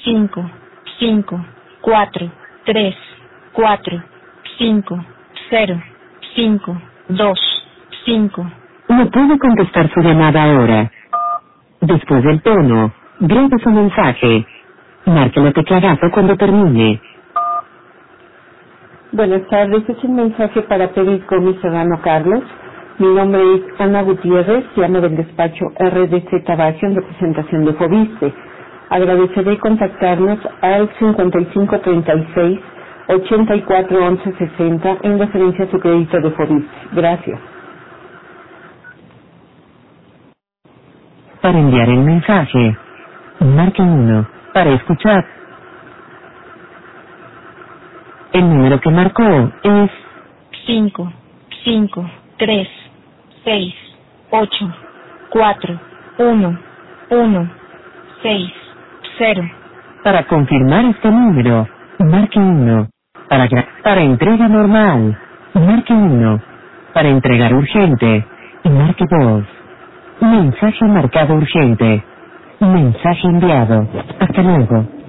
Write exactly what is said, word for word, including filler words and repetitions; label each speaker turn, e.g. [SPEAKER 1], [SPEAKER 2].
[SPEAKER 1] cinco, cinco, cuatro, tres, cuatro, cinco, cero, cinco, dos, cinco.
[SPEAKER 2] No puede contestar su llamada ahora. Después del tono, grabe su mensaje. Marque el tecladazo cuando termine.
[SPEAKER 3] Buenas tardes, es un mensaje para pedir con mi Serrano Carlos. Mi nombre es Ana Gutiérrez, llamo del despacho R D Z Bacio en representación de Fobiste. Agradeceré contactarnos al cincuenta y cinco treinta y seis, ochenta y cuatro once sesenta en referencia a su crédito de Fobiste. Gracias.
[SPEAKER 2] Para enviar el mensaje, marque uno. Para escuchar, el número que marcó es
[SPEAKER 1] cinco, cinco, tres, seis, ocho, cuatro, uno, uno, seis, cero.
[SPEAKER 2] Para confirmar este número, marque uno. Para, gra- para entrega normal, marque uno. Para entregar urgente, marque dos. Mensaje marcado urgente. Mensaje enviado. Hasta luego.